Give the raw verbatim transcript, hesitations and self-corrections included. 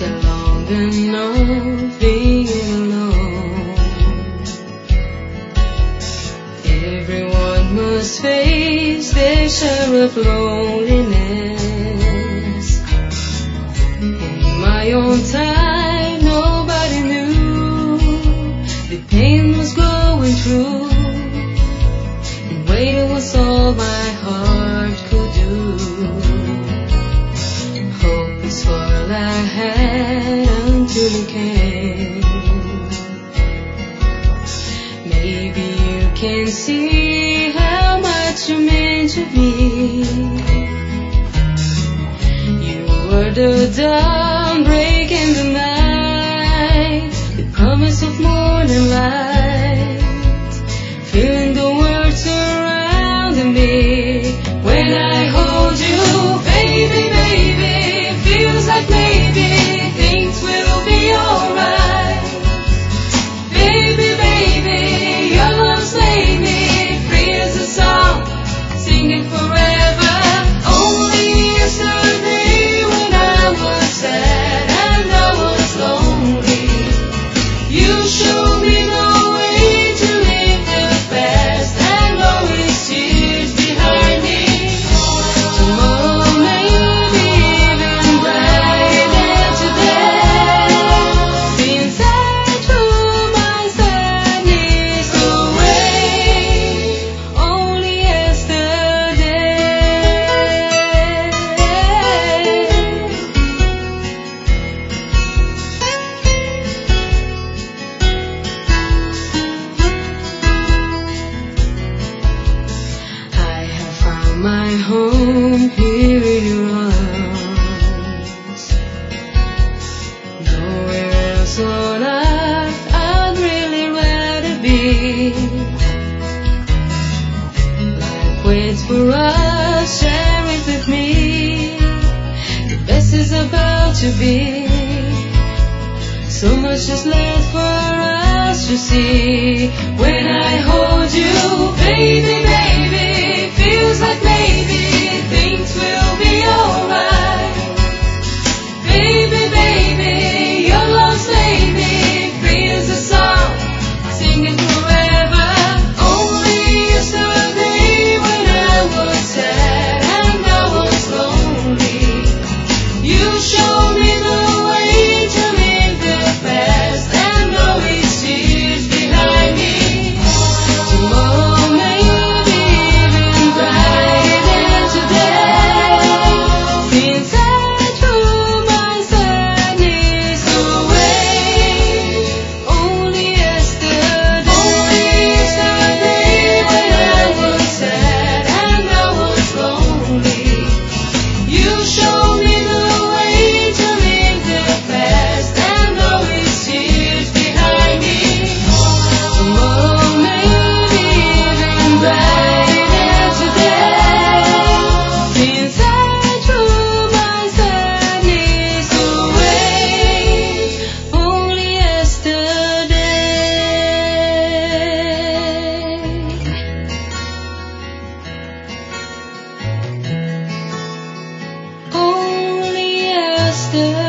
got long enough being alone. Everyone must face their share of loneliness. In my own time, nobody knew the pain was going through, and waiting was all my heart could do. Hope is all I had until you came. Maybe you can see how much you meant to me. You were the dawn breaking the night, the promise of morning light, feeling the world surrounding me. When I hold you, baby, baby, feels like maybe things will be alright. Baby, baby, your love's made me free as a song, singing forever. Only yesterday when I was sad and I was lonely, you showed me the way to leave the past and always tears behind me. Tomorrow may be even brighter than today. The inside through my sadness away. Only yesterday. I have found my home here in your arms. Nowhere else on earth I'd really rather be. Life waits for us, share it with me. The best is about to be. So much is left for us to see. When I hold you, baby, baby, feels like maybe things will be alright. Baby, baby, your love's made me free as a song, singing forever. Only yesterday when I was sad and I was lonely, you showed me the way to leave the past and always tears behind me. Tomorrow may be even brighter than today. The inside through my sadness away. Only yesterday. Only yesterday when I was sad and I was lonely, you showed me the way to leave the past and always tears behind me. Tomorrow may be even brighter than today. The inside through my sadness away. Only yesterday. Only yesterday.